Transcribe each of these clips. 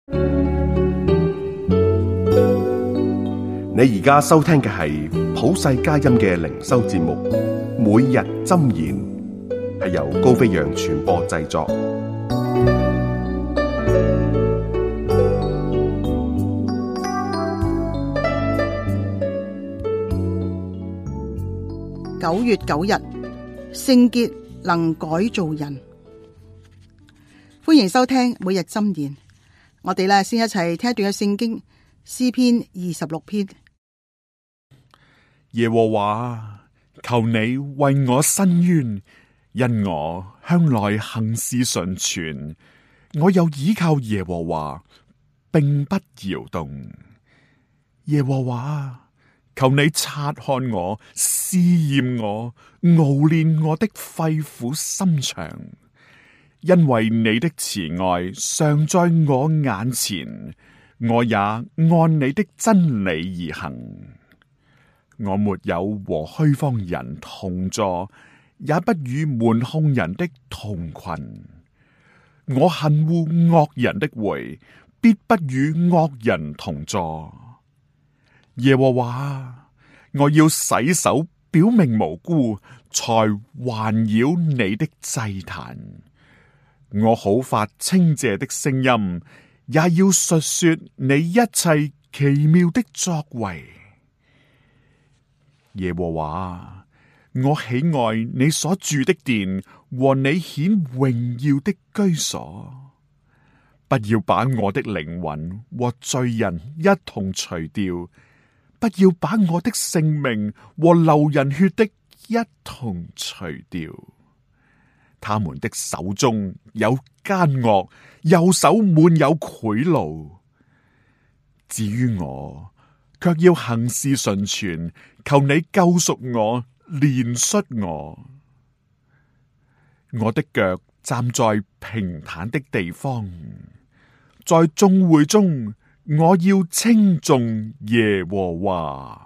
你而家收聽嘅係普世佳音嘅靈修節目，每日箴言，係由高飛揚傳播製作。 9月9日，聖潔能改造人。歡迎收聽每日箴言。我哋先一齊聽一段嘅聖經，詩篇26篇。 耶和華，求你為我伸冤，因我向來行事純全，我又倚靠耶和華，並不搖動。耶和華，求你察看我，試驗我，熬煉我的肺腑心腸，因為你的慈愛常在我眼前，我也按你的真理而行。我沒有和虛謊人同坐，也不與瞞哄人的同群。我恨惡惡人的會，必不與惡人同坐。耶和華，我要洗手表明無辜，才環繞你的祭壇。我好發稱謝的聲音，也要述說你一切奇妙的作為。耶和華，我喜愛你所住的殿和你顯榮耀的居所。不要把我的靈魂和罪人一同除掉，不要把我的性命和流人血的一同除掉。他們的手中有奸惡，右手滿有賄賂。至於我，卻要行事純全，求你救贖我，憐恤我。我的腳站在平坦的地方，在眾會中，我要稱頌耶和華。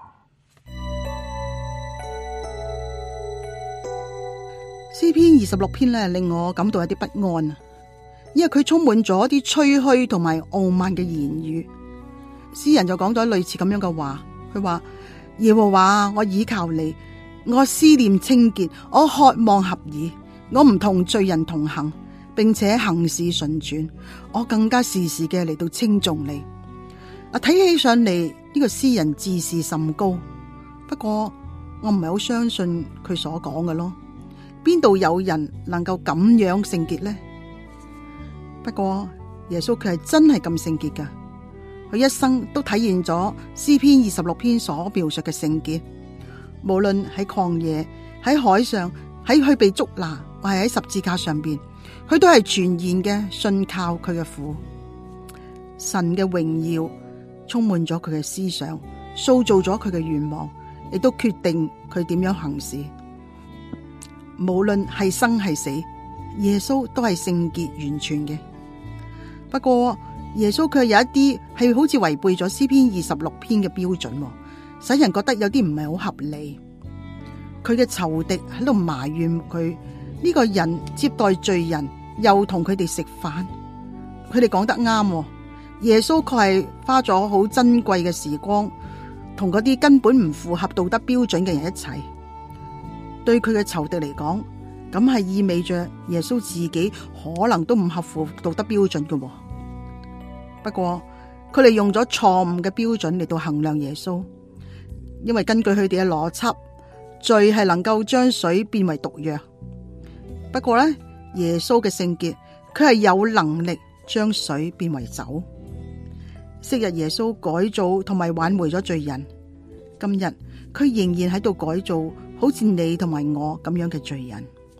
詩篇26篇令我感到有啲不安，因為佢充滿咗啲吹噓同埋傲慢嘅言語。詩人就講咗類似咁樣嘅話，佢話：耶和華，我倚靠你，我思念清潔，我渴望合宜，我唔同罪人同行，並且行事純全，我更加時時嘅嚟到稱頌你。睇起上嚟呢個詩人自視甚高，不過我唔係好相信佢所講嘅咯。邊度有人能夠咁樣聖潔呢？不過耶穌佢係真係咁聖潔噶。佢一生都體現咗詩篇26篇所描述嘅聖潔，無論喺曠野、喺海上、喺佢被捉拿，或係喺十字架上邊，佢都係全然嘅信靠佢嘅父。神嘅榮耀充滿咗佢嘅思想，塑造咗佢嘅願望，亦都決定佢點樣行事。無論係生係死，耶穌都係聖潔完全嘅。不過耶穌佢有一啲係好似違背咗詩篇26篇嘅標準，使人覺得有啲唔係好合理。佢嘅仇敵喺度埋怨佢呢個人接待罪人，又同佢哋食飯。佢哋講得啱，耶穌佢係花咗好珍貴嘅時光，同嗰啲根本唔符合道德標準嘅人一齊。對佢嘅仇敵嚟講，咁係意味着耶穌自己可能都唔合乎道德標準嘅。不過佢哋用咗錯誤嘅標準嚟到衡量耶穌，因為根據佢哋嘅邏輯，罪係能夠將水變為毒藥。不過呢，耶穌嘅聖潔，佢係有能力將水變為酒。昔日耶穌改造同埋挽回咗罪人，今日佢仍然喺度改造好似你同埋我咁樣嘅罪人。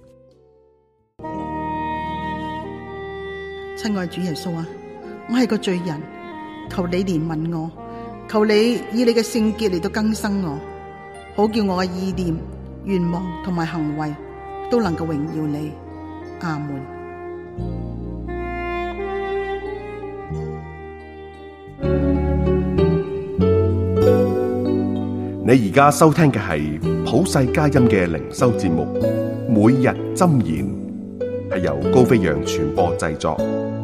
親愛主耶穌啊，我係個罪人，求你憐憫我，求你以你嘅聖潔嚟到更新我，好叫我嘅意念、願望同埋行為都能夠榮耀你。阿門。 你而家收聽嘅係普世佳音嘅靈修節目《每日箴言》，係由高飛揚傳播製作。